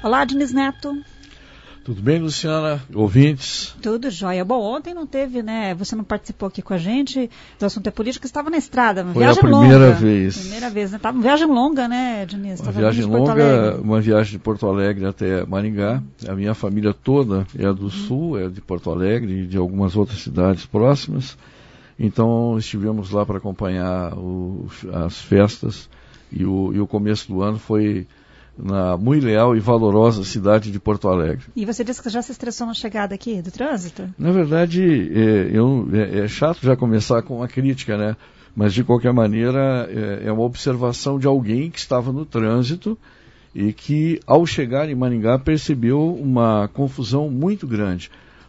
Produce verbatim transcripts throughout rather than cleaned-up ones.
Olá, Diniz Neto. Tudo bem, Luciana? Ouvintes? Tudo jóia. Bom, ontem não teve, né? Você não participou aqui com a gente do assunto é político, estava na estrada, uma Foi viagem longa. Foi a primeira longa. vez. Primeira vez, né? Tava uma viagem longa, né, Diniz? Uma viagem longa, uma viagem de Porto Alegre até Maringá. A minha família toda é do Sul, é de Porto Alegre e de algumas outras cidades próximas. Então estivemos lá para acompanhar o, as festas e o, e o começo do ano foi na muito leal e valorosa cidade de Porto Alegre. E você disse que já se estressou na chegada aqui do trânsito? Na verdade, é, eu, é, é chato já começar com uma crítica, né? Mas de qualquer maneira é, é uma observação de alguém que estava no trânsito e que ao chegar em Maringá percebeu uma confusão muito grande.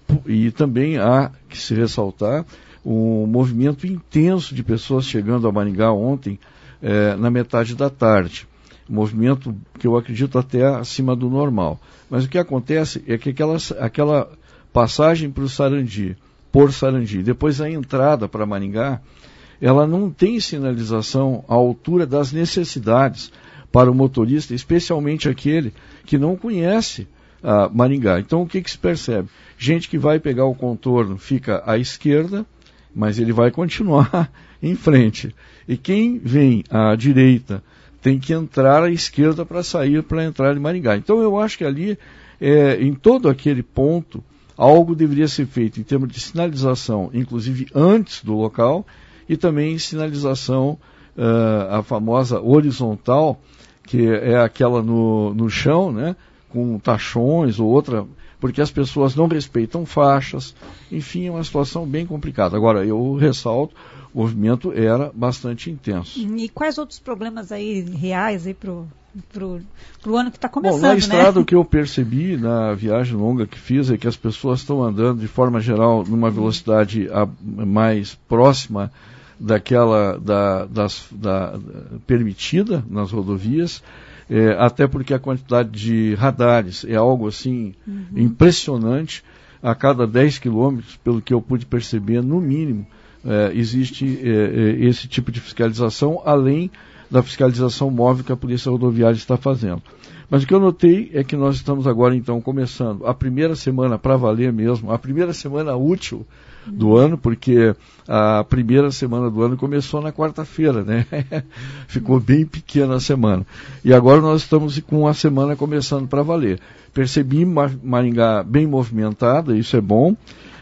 E também há que se ressaltar um movimento intenso de pessoas chegando a Maringá ontem é, na metade da tarde. Um movimento que eu acredito até acima do normal. Mas o que acontece é que aquela, aquela passagem para o Sarandi, por Sarandi, depois a entrada para Maringá, ela não tem sinalização à altura das necessidades para o motorista, especialmente aquele que não conhece a Maringá. Então o que, que se percebe? Gente que vai pegar o contorno fica à esquerda, mas ele vai continuar em frente. E quem vem à direita tem que entrar à esquerda para sair, para entrar em Maringá. Então eu acho que ali, é, em todo aquele ponto, algo deveria ser feito em termos de sinalização, inclusive antes do local, e também sinalização, uh, a famosa horizontal, que é aquela no, no chão, né, com tachões ou outra, porque as pessoas não respeitam faixas, enfim, é uma situação bem complicada. Agora, eu ressalto, o movimento era bastante intenso. E quais outros problemas aí reais aí pro, pro, pro ano que está começando, Bom, na estrada, né? O que eu percebi na viagem longa que fiz é que as pessoas estão andando, de forma geral, numa velocidade a, mais próxima daquela da, das, da, permitida nas rodovias, é, até porque a quantidade de radares é algo assim uhum. impressionante. A cada dez quilômetros, pelo que eu pude perceber, no mínimo, É, existe é, esse tipo de fiscalização, além da fiscalização móvel que a Polícia Rodoviária está fazendo. Mas o que eu notei é que nós estamos agora, então, começando a primeira semana para valer mesmo, a primeira semana útil do uhum. ano, porque a primeira semana do ano começou na quarta-feira, né? Ficou bem pequena a semana. E agora nós estamos com a semana começando para valer. Percebi Maringá bem movimentada, isso é bom.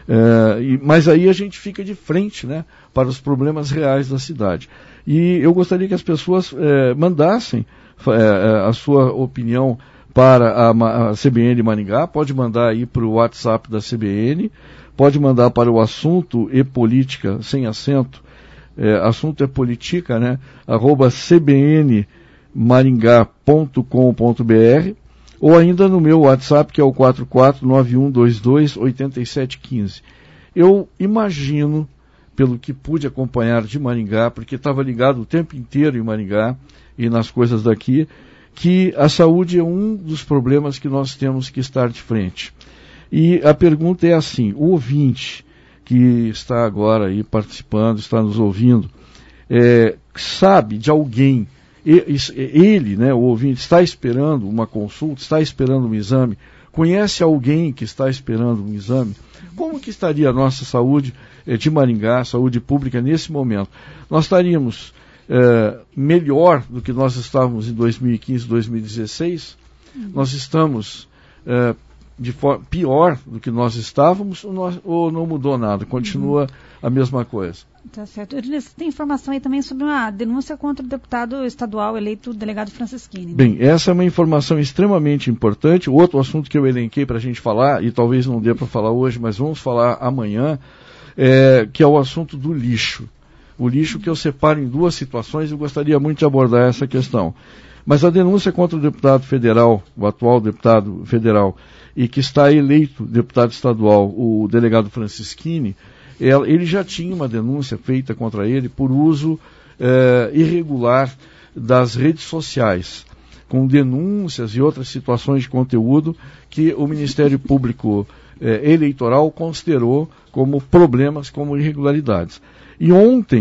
É, e, mas aí a gente fica de frente, né, para os problemas reais da cidade. E eu gostaria que as pessoas é, mandassem é, a sua opinião para a, a C B N Maringá, pode mandar aí para o WhatsApp da C B N, pode mandar para o assunto e política, sem acento, é, assunto é política, né, arroba c b n maringá ponto com ponto b r, ou ainda no meu WhatsApp, que é o quatro quatro nove um dois dois oito sete um cinco. Eu imagino, pelo que pude acompanhar de Maringá, porque estava ligado o tempo inteiro em Maringá e nas coisas daqui, que a saúde é um dos problemas que nós temos que estar de frente. E a pergunta é assim, o ouvinte que está agora aí participando, está nos ouvindo, é, sabe de alguém, ele, né, o ouvinte, está esperando uma consulta, está esperando um exame, conhece alguém que está esperando um exame, como que estaria a nossa saúde eh, de Maringá, saúde pública nesse momento? Nós estaríamos eh, melhor do que nós estávamos em dois mil e quinze, dois mil e dezesseis? Uhum. Nós estamos eh, de for- pior do que nós estávamos ou, nós, ou não mudou nada, continua uhum. a mesma coisa? Tá certo. Você tem informação aí também sobre uma denúncia contra o deputado estadual eleito, o delegado Francisquini. Né? Bem, essa é uma informação extremamente importante. Outro assunto que eu elenquei para a gente falar, e talvez não dê para falar hoje, mas vamos falar amanhã, é, que é o assunto do lixo. O lixo que eu separo em duas situações e eu gostaria muito de abordar essa questão. Mas a denúncia contra o deputado federal, o atual deputado federal, e que está eleito deputado estadual, o delegado Francisquini, ele já tinha uma denúncia feita contra ele por uso eh, irregular das redes sociais, com denúncias e outras situações de conteúdo que o Ministério Público eh, Eleitoral considerou como problemas, como irregularidades. E ontem,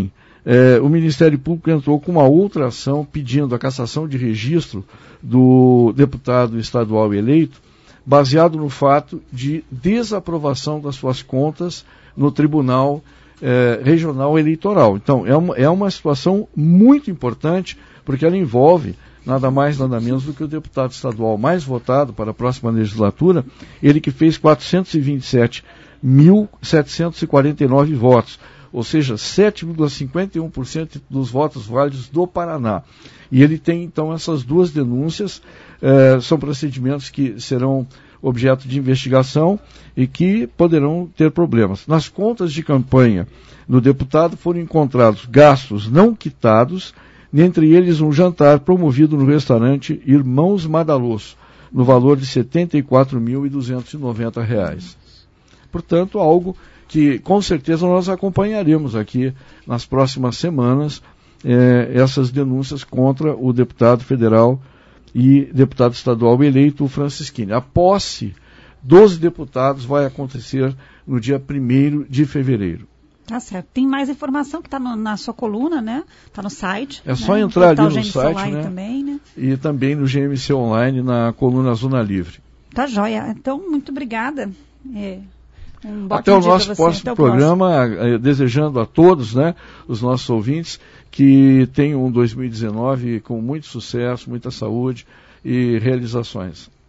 eh, o Ministério Público entrou com uma outra ação pedindo a cassação de registro do deputado estadual eleito, baseado no fato de desaprovação das suas contas no Tribunal eh, Regional Eleitoral. Então, é uma, é uma situação muito importante, porque ela envolve nada mais, nada menos do que o deputado estadual mais votado para a próxima legislatura, ele que fez quatrocentos e vinte e sete mil setecentos e quarenta e nove votos, ou seja, sete vírgula cinquenta e um por cento dos votos válidos do Paraná. E ele tem, então, essas duas denúncias, eh, são procedimentos que serão objeto de investigação e que poderão ter problemas. Nas contas de campanha do deputado foram encontrados gastos não quitados, dentre eles um jantar promovido no restaurante Irmãos Madaloso, no valor de setenta e quatro mil duzentos e noventa reais. Portanto, algo que com certeza nós acompanharemos aqui nas próximas semanas, eh, essas denúncias contra o deputado federal e deputado estadual eleito, o Francisquini. A posse dos deputados vai acontecer no dia primeiro de fevereiro. Tá certo. Tem mais informação que está na sua coluna, né? Está no site. É só né? entrar ali no G M C site, Online né? Também, né? E também no G M C Online, na coluna Zona Livre. Tá joia. Então, muito obrigada. É, um Até o nosso próximo programa, próximo. Desejando a todos, né, os nossos ouvintes, que tenham um dois mil e dezenove com muito sucesso, muita saúde e realizações.